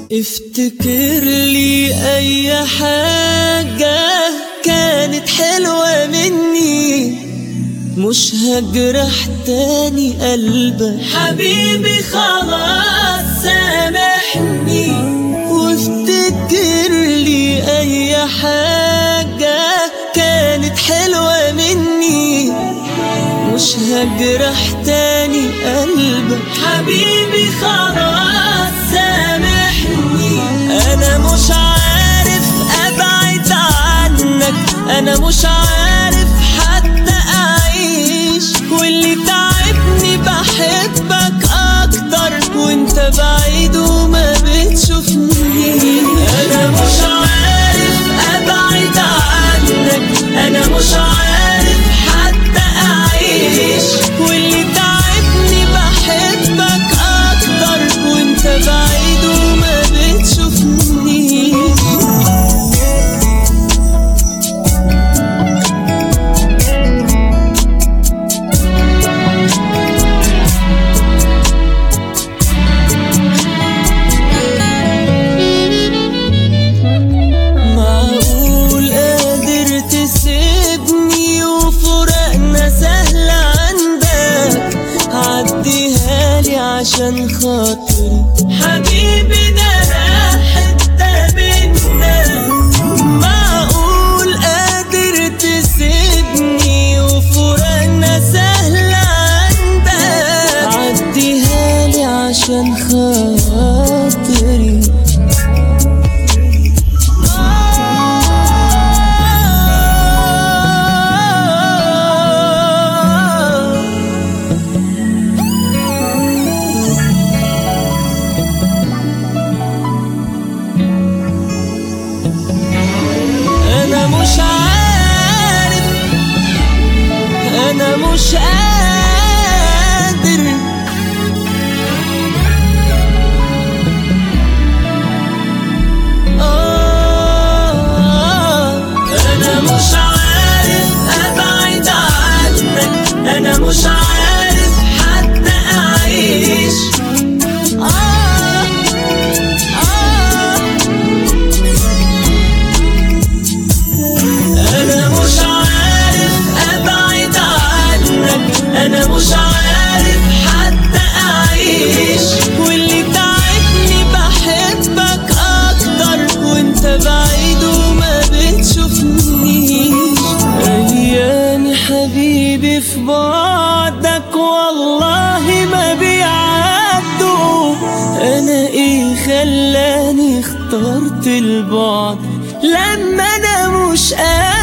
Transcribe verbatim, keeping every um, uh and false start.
افتكر لي اي حاجة كانت حلوة مني، مش هجرح تاني قلبك حبيبي، خلاص سامحني. وافتكر لي اي حاجة كانت حلوة مني، مش هجرح تاني قلبك حبيبي، خلاص سامحني. انا مش عارف ابعد عنك، انا مش عارف حتى اعيش، واللي تعبني بحبك اكتر وانت بعيد وما بتشوفني. انا مش عارف ابعد عنك، انا مش عارف حتى اعيش، واللي تعبني بحبك اكتر وانت بعيد وما بتشوفني. معقول قادر تسيبني وفراقنا سهل عندك؟ عديها لي عشان خاطري حبيبي، ده انا حتة منا. معقول قادر تسيبني وفراقنا سهل عندك؟ عديها لي عشان خاطري. أنا مش عارف، أنا مش قادر، آه أنا مش عارف أبعد عنك، أنا مش عارف حتى أعيش. آه آه أنا مش عارف أبعد عنك، أنا مش عارف حتى أعيش، واللي تعبني بحبك أكتر وانت بعيد وما بتشوفنيش. أيامي حبيبي في بعدك والله ما بيعدوا، أنا إيه خلاني اخترت البعد لما أنا مش قادر.